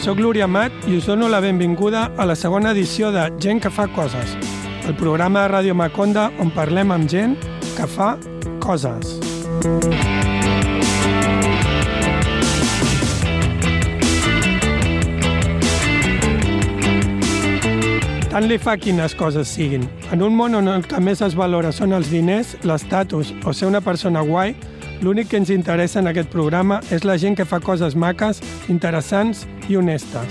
Soc Lúria Amat i us dono la benvinguda a la segona edició de Gent que fa coses, el programa de Ràdio Maconda on parlem amb gent que fa coses. Tant li fa quines coses siguin. En un món on el que més es valora són els diners, l'estatus o ser una persona guai, l'únic que ens interessa en aquest programa és la gent que fa coses maques, interessants i honestes.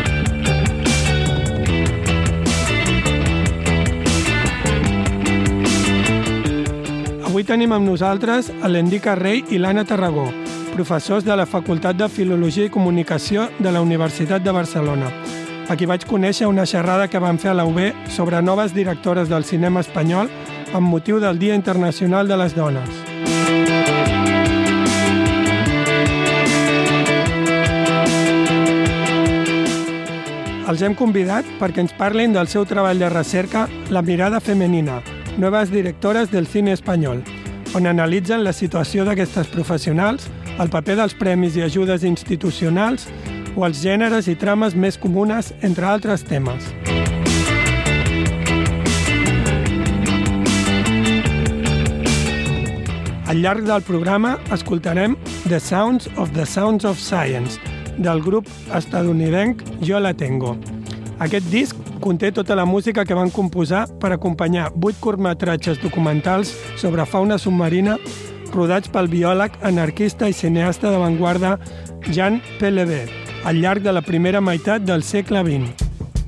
Avui tenim amb nosaltres a l'Endica Rey i l'Anna Tarragó, professors de la Facultat de Filologia i Comunicació de la Universitat de Barcelona. Aquí vaig conèixer una xerrada que van fer a la UB sobre noves directores del cinema espanyol amb motiu del Dia Internacional de les Dones. Els hem convidat perquè ens parlin del seu treball de recerca La mirada femenina, noves directores del cine espanyol, on analitzen la situació d'aquestes professionals, el paper dels premis i ajudes institucionals o els gèneres i trames més comunes, entre altres temes. Al llarg del programa escoltarem The Sounds of Science, del grup estatunidenc Jo La Tengo. Aquest disc conté tota la música que van composar per acompanyar 8 curtmetratges documentals sobre fauna submarina rodats pel biòleg, anarquista i cineasta d'avantguarda Jean Pellevet, al llarg de la primera meitat del segle XX.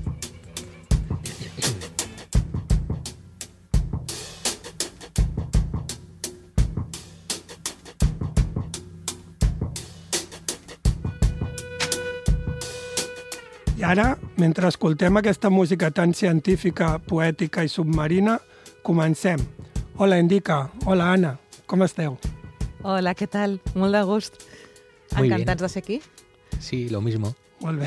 I ara, mentre escoltem aquesta música tan científica, poètica i submarina, comencem. Hola, Endica. Hola, Anna. Com esteu? Hola, què tal? Molt de gust. Encantats de ser aquí. Sí, lo mismo. Molt bé.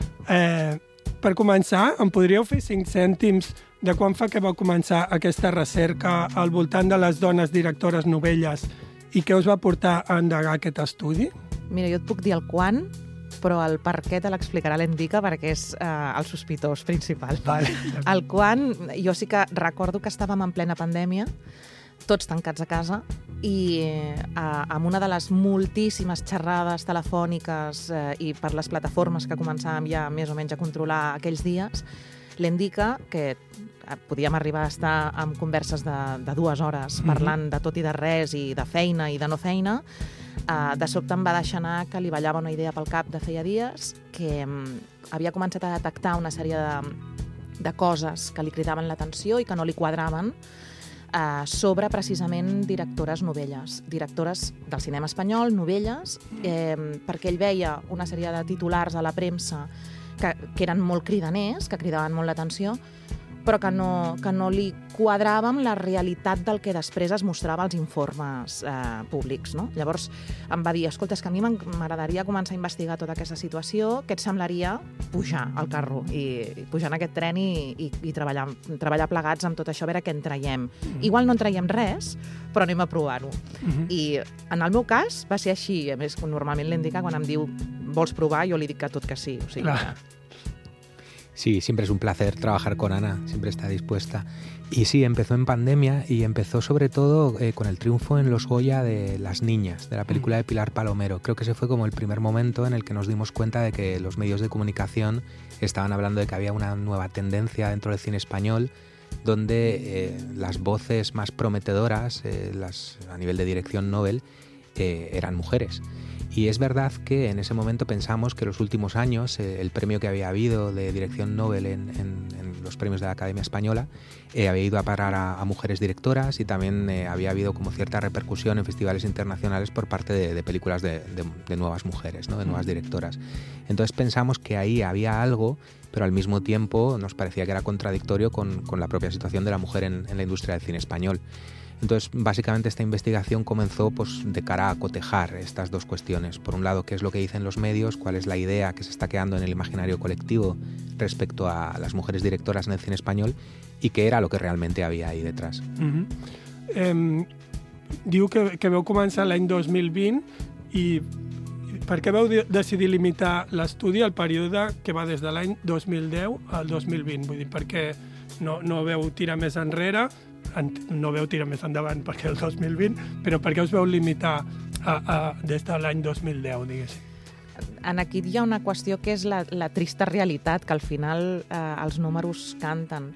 Per començar, em podríeu fer 5 cèntims de quan fa que vau començar aquesta recerca al voltant de les dones directores novelles i què us va portar a endegar aquest estudi? Mira, jo et puc dir el quan, però el per què te l'explicarà l'Endica perquè és el sospitós principal. Vale. El quan, jo sí que recordo que estàvem en plena pandèmia, tots tancats a casa, i amb una de les moltíssimes xerrades telefòniques i per les plataformes que començàvem ja més o menys a controlar aquells dies, l'Endica, que podíem arribar a estar amb converses de 2 hores parlant de tot i de res i de feina i de no feina, de sobte em va deixar anar que li ballava una idea pel cap de feia dies, que havia començat a detectar una sèrie de coses que li cridaven l'atenció i que no li quadraven sobre precisament directores novelles, directores del cinema espanyol, novelles, perquè ell veia una sèrie de titulars a la premsa que eren molt cridaners, que cridaven molt l'atenció, però que no li quadrava amb la realitat del que després es mostrava als informes públics, no? Llavors em va dir, escolta, és que a mi m'agradaria començar a investigar tota aquesta situació, què et semblaria pujar al carro i pujar en aquest tren i treballar plegats amb tot això, a veure què en traiem. Igual no en traiem res, però anem a provar-ho. I en el meu cas va ser així, a més, normalment l'Endica quan em diu vols provar, jo li dic que tot que sí. O sigui, Sí, siempre es un placer trabajar con Ana, siempre está dispuesta. Y sí, empezó en pandemia y empezó sobre todo con el triunfo en los Goya de Las Niñas, de la película de Pilar Palomero. Creo que ese fue como el primer momento en el que nos dimos cuenta de que los medios de comunicación estaban hablando de que había una nueva tendencia dentro del cine español donde las voces más prometedoras, a nivel de dirección Nobel, eran mujeres. Y es verdad que en ese momento pensamos que los últimos años el premio que había habido de dirección Nobel en los premios de la Academia Española había ido a parar a mujeres directoras y también había habido como cierta repercusión en festivales internacionales por parte de películas de nuevas mujeres, ¿no? De nuevas directoras. Entonces pensamos que ahí había algo, pero al mismo tiempo nos parecía que era contradictorio con la propia situación de la mujer en la industria del cine español. Entonces, básicamente esta investigación comenzó pues, de cara a cotejar estas dos cuestiones. Por un lado, qué es lo que dicen los medios, cuál es la idea que se está quedando en el imaginario colectivo respecto a las mujeres directoras en el cine español y qué era lo que realmente había ahí detrás. Diu que veu començar l'any 2020 i Per què vau decidir limitar l'estudi al període que va des de l'any 2010 al 2020? Vull dir, per què no veu tirar més enrere, no veu tirar més endavant perquè el 2020, però per què us veu limitar des de l'any 2010, diguéssim? Aquí hi ha una qüestió que és la trista realitat, que al final els números canten.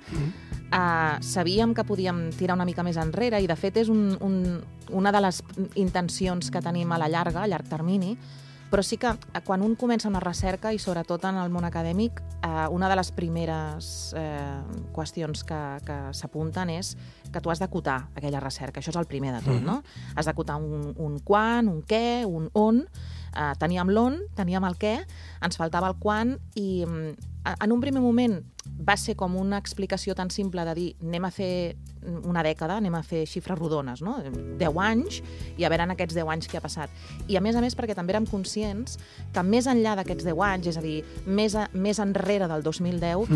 Sabíem que podíem tirar una mica més enrere i, de fet, és una de les intencions que tenim a llarg termini, però sí que quan un comença una recerca, i sobretot en el món acadèmic, una de les primeres qüestions que s'apunten és que tu has d'acotar aquella recerca. Això és el primer de tot, no? Has d'acotar un quan, un què, un on. Teníem l'on, teníem el què, ens faltava el quan, i en un primer moment va ser com una explicació tan simple de dir anem a fer una dècada, anem a fer xifres rodones, no? 10 anys, i a veure en aquests 10 anys què ha passat. I a més perquè també érem conscients que més enllà d'aquests 10 anys, és a dir, més enrere del 2010,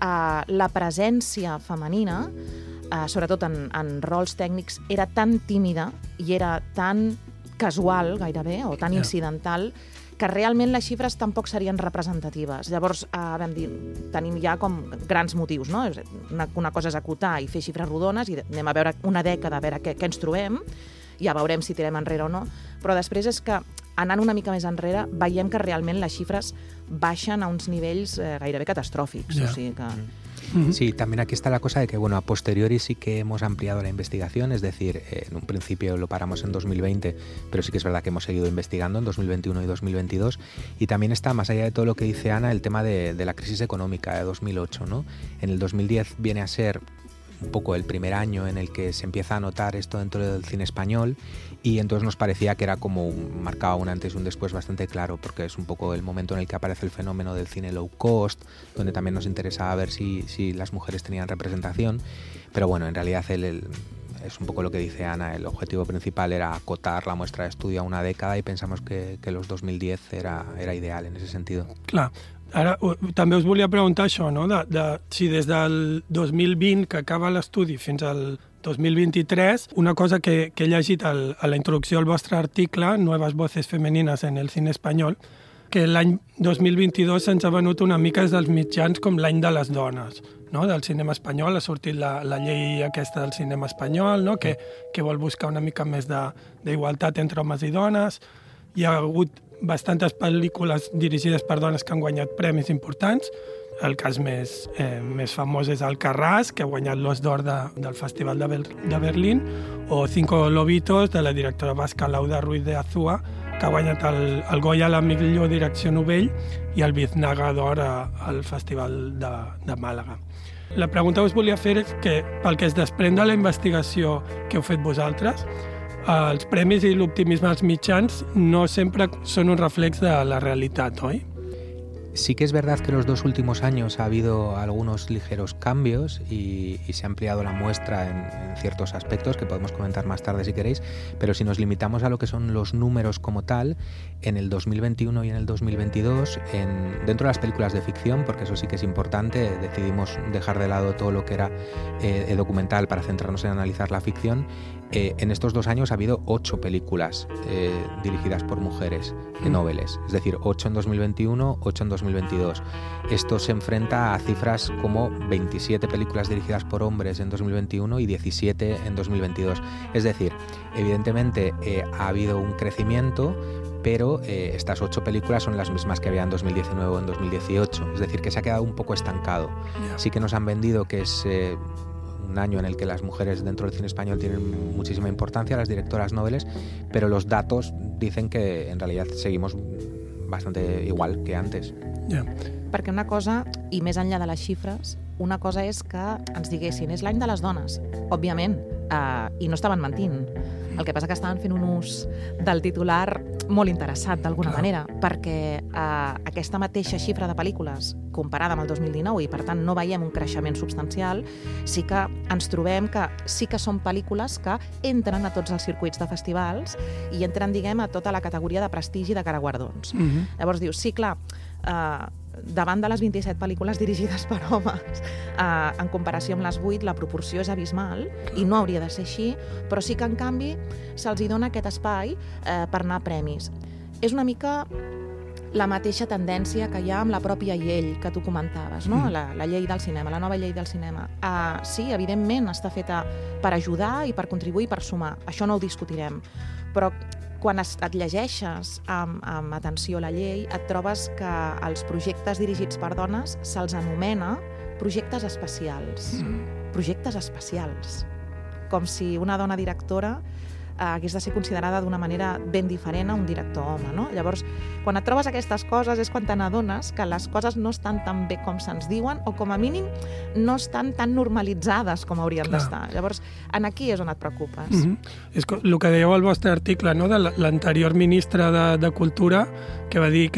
la presència femenina, sobretot en rols tècnics, era tan tímida i era tan casual, gairebé, o tan incidental, que realment les xifres tampoc serien representatives. Llavors, vam dir, tenim ja com grans motius, no? Una cosa és acotar i fer xifres rodones, i anem a veure una dècada, a veure què ens trobem, ja veurem si tirem enrere o no, però després és que, anant una mica més enrere, veiem que realment les xifres baixen a uns nivells gairebé catastròfics. O sigui que... Sí, también aquí está la cosa de que, bueno, a posteriori sí que hemos ampliado la investigación, es decir, en un principio lo paramos en 2020, pero sí que es verdad que hemos seguido investigando en 2021 y 2022, y también está, más allá de todo lo que dice Ana, el tema de la crisis económica de 2008, ¿no? En el 2010 viene a ser un poco el primer año en el que se empieza a notar esto dentro del cine español, y entonces nos parecía que era como marcaba un antes y un después bastante claro, porque es un poco el momento en el que aparece el fenómeno del cine low cost, donde también nos interesaba ver si las mujeres tenían representación, pero bueno, en realidad es un poco lo que dice Ana, el objetivo principal era acotar la muestra de estudio a una década, y pensamos que los 2010 era ideal en ese sentido. Clar. Ara, també us volia preguntar això, no? Si des del 2020, que acaba l'estudi, fins al 2023, una cosa que he llegit a la introducció al vostre article, Nuevas voces femeninas en el cine espanyol, que l'any 2022 se'ns ha venut una mica des dels mitjans com l'any de les dones, no? Del cinema espanyol. Ha sortit la llei aquesta del cinema espanyol, no? Que vol buscar una mica més d'igualtat entre homes i dones. Hi ha hagut bastantes pel·lícules dirigides per dones que han guanyat premis importants. El cas més famós és Alcarràs, que ha guanyat l'Os d'Or del Festival de Berlín, o Cinco Lobitos, de la directora basca Lauda Ruiz de Azúa, que ha guanyat el Goya a la millor direcció novell i el Biznaga d'Or al Festival de Màlaga. La pregunta que us volia fer és que, pel que es desprèn de la investigació que heu fet vosaltres, els premis i l'optimisme dels mitjans no sempre són un reflex de la realitat, oi? Sí que es verdad que los 2 últimos años ha habido algunos ligeros cambios y se ha ampliado la muestra en ciertos aspectos que podemos comentar más tarde si queréis, pero si nos limitamos a lo que son los números como tal, en el 2021 y en el 2022, dentro de las películas de ficción, porque eso sí que es importante, decidimos dejar de lado todo lo que era documental para centrarnos en analizar la ficción. En estos 2 años ha habido 8 películas dirigidas por mujeres noveles, es decir, 8 en 2021, 8 en 2022. Esto se enfrenta a cifras como 27 películas dirigidas por hombres en 2021 y 17 en 2022. Es decir, evidentemente ha habido un crecimiento, pero estas 8 películas son las mismas que había en 2019 o en 2018, es decir, que se ha quedado un poco estancado. Sí que nos han vendido que es un año en el que las mujeres dentro del cine español tienen muchísima importancia, las directoras noveles, pero los datos dicen que en realidad seguimos bastante igual que antes. Perquè una cosa, i més enllà de les xifres, una cosa és que ens diguessin és l'any de les dones, òbviament, i no estaven mentint. El que passa que estaven fent un ús del titular molt interessat, d'alguna manera, perquè aquesta mateixa xifra de pel·lícules, comparada amb el 2019, i per tant no veiem un creixement substancial, sí que ens trobem que sí que són pel·lícules que entren a tots els circuits de festivals i entren, diguem, a tota la categoria de prestigi de cara a guardons. Llavors dius, sí, clar, davant de les 27 pel·lícules dirigides per homes, en comparació amb les 8, la proporció és abismal i no hauria de ser així, però sí que, en canvi, se'ls hi dona aquest espai per anar a premis. és una mica la mateixa tendència que hi ha amb la pròpia llei que tu comentaves, no? La llei del cinema, la nova llei del cinema. Sí, evidentment, està feta per ajudar i per contribuir i per sumar. Això no ho discutirem. Però quan et llegeixes amb atenció la llei, et trobes que els projectes dirigits per dones se'ls anomena projectes especials. Projectes especials. Com si una dona directora hagués de ser considerada d'una manera ben diferent a un director home, no? Llavors, quan et trobes aquestes coses és quan te n'adones que les coses no estan tan bé com se'ns diuen o com a mínim no estan tan normalitzades com haurien d'estar. Llavors, aquí és on et preocupes. És el que dèieu al vostre article, no? De l'anterior ministre de Cultura, que va dir que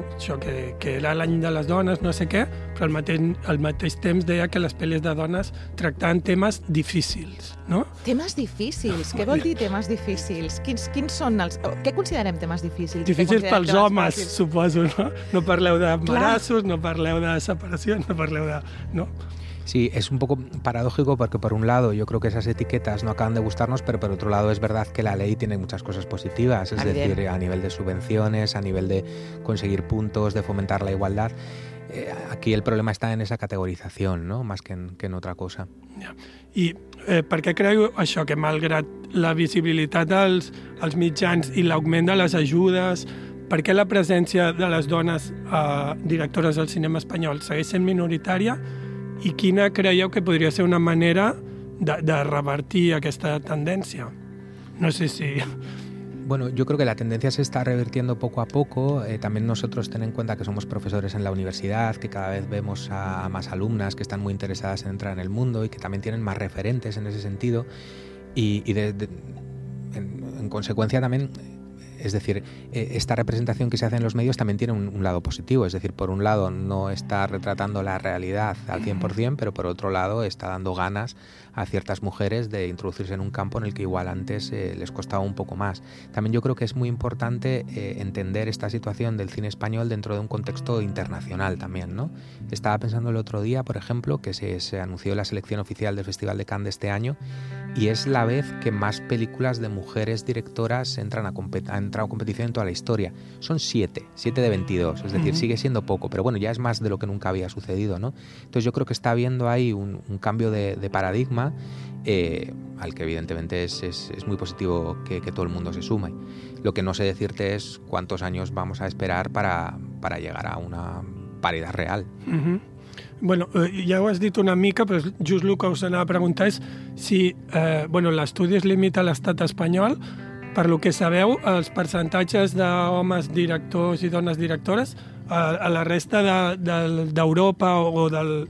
era l'any de les dones, no sé què, però al mateix temps deia que les pel·lis de dones tractaven temes difícils, no? Temes difícils? Què vol dir temes difícils? Quins són els... Què considerem temes difícils? Difícils pels homes, suposo, no? No parleu d'embarassos, no parleu de separacions, no parleu de... No? Sí, es un poco paradójico porque por un lado yo creo que esas etiquetas no acaban de gustarnos, pero por otro lado es verdad que la ley tiene muchas cosas positivas, es decir, a nivel de subvenciones, a nivel de conseguir puntos, de fomentar la igualdad. Aquí el problema está en esa categorización, no? Más que en otra cosa. I per què creieu això, que malgrat la visibilitat als mitjans i l'augment de les ajudes, per què la presència de les dones directores del cinema espanyol segueix sent minoritària i quina creieu que podria ser una manera de revertir aquesta tendència? No sé si... Bueno, yo creo que la tendencia se está revirtiendo poco a poco. También nosotros ten en cuenta que somos profesores en la universidad, que cada vez vemos a más alumnas que están muy interesadas en entrar en el mundo y que también tienen más referentes en ese sentido. Y en consecuencia también, es decir, esta representación que se hace en los medios también tiene un lado positivo. Es decir, por un lado no está retratando la realidad al 100%, pero por otro lado está dando ganas a ciertas mujeres de introducirse en un campo en el que igual antes les costaba un poco más. También yo creo que es muy importante entender esta situación del cine español dentro de un contexto internacional también, ¿no? Estaba pensando el otro día, por ejemplo, que se anunció la selección oficial del Festival de Cannes de este año y es la vez que más películas de mujeres directoras han entrado a competición en toda la historia. Son 7 de 22, es decir, sigue siendo poco, pero bueno, ya es más de lo que nunca había sucedido, ¿no? Entonces yo creo que está habiendo ahí un cambio de paradigma al que evidentemente es muy positivo que todo el mundo se sume. Lo que no sé decirte es cuántos años vamos a esperar para llegar a una paridad real. Bueno, ja ho has dit una mica, però just el que us anava a preguntar és si l'estudi es limita a l'estat espanyol. Per lo que sabeu, els percentatges d'homes directors i dones directores a la resta d'Europa o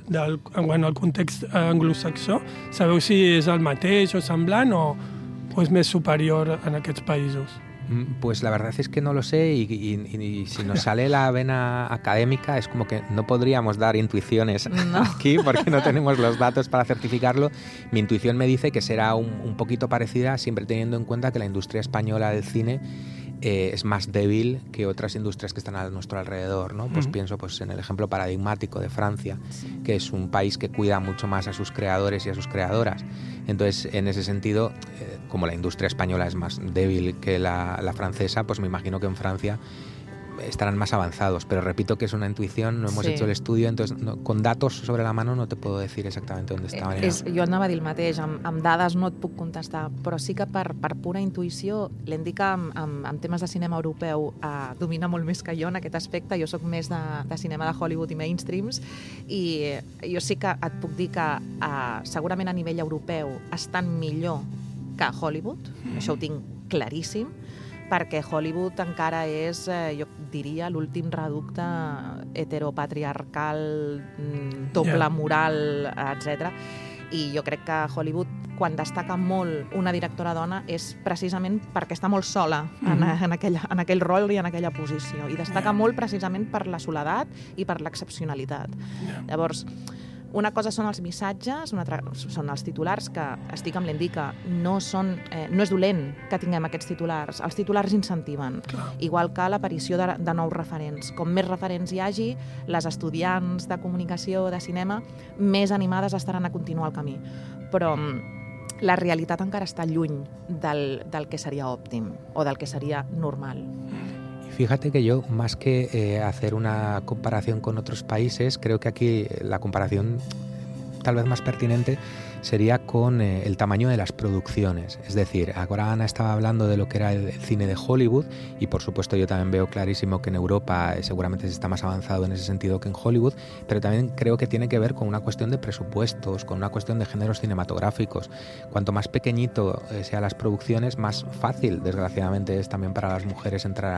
en el context anglosaxó, sabeu si és el mateix o semblant o és més superior en aquests països? Pues la verdad es que no lo sé y si nos sale la vena académica es como que no podríamos dar intuiciones aquí porque no tenemos los datos para certificarlo. Mi intuición me dice que será un poquito parecida, siempre teniendo en cuenta que la industria española del cine es más débil que otras industrias que están a nuestro alrededor, ¿no? Pues pienso en el ejemplo paradigmático de Francia, que es un país que cuida mucho más a sus creadores y a sus creadoras. Entonces, en ese sentido, como la industria española es más débil que la francesa, pues me imagino que en Francia estarán más avanzados, pero repito que es una intuición, no hemos hecho el estudio, entonces con datos sobre la mano no te puedo decir exactamente dónde estaban. Jo anava a dir el mateix, amb dades no et puc contestar, però sí que per pura intuïció, l'Endica amb temes de cinema europeu domina molt més que jo en aquest aspecte, jo sóc més de cinema de Hollywood i mainstreams, i jo sí que et puc dir que segurament a nivell europeu estan millor que Hollywood, això ho tinc claríssim, perquè Hollywood encara és, jo diria, l'últim reducte heteropatriarcal, doble moral, etc. I jo crec que Hollywood, quan destaca molt una directora dona, és precisament perquè està molt sola en aquell rol i en aquella posició. I destaca molt precisament per la soledat i per l'excepcionalitat. Llavors, una cosa són els missatges, una altra són els titulars, que estic amb l'Endica, no és dolent que tinguem aquests titulars. Els titulars incentiven, igual que l'aparició de nous referents. Com més referents hi hagi, les estudiants de comunicació, de cinema, més animades estaran a continuar el camí. Però la realitat encara està lluny del que seria òptim o del que seria normal. Fíjate que yo, más que hacer una comparación con otros países, creo que aquí la comparación tal vez más pertinente sería con el tamaño de las producciones. Es decir, ahora Ana estaba hablando de lo que era el cine de Hollywood y por supuesto yo también veo clarísimo que en Europa seguramente se está más avanzado en ese sentido que en Hollywood, pero también creo que tiene que ver con una cuestión de presupuestos, con una cuestión de géneros cinematográficos. Cuanto más pequeñito sean las producciones, más fácil, desgraciadamente, es también para las mujeres entrar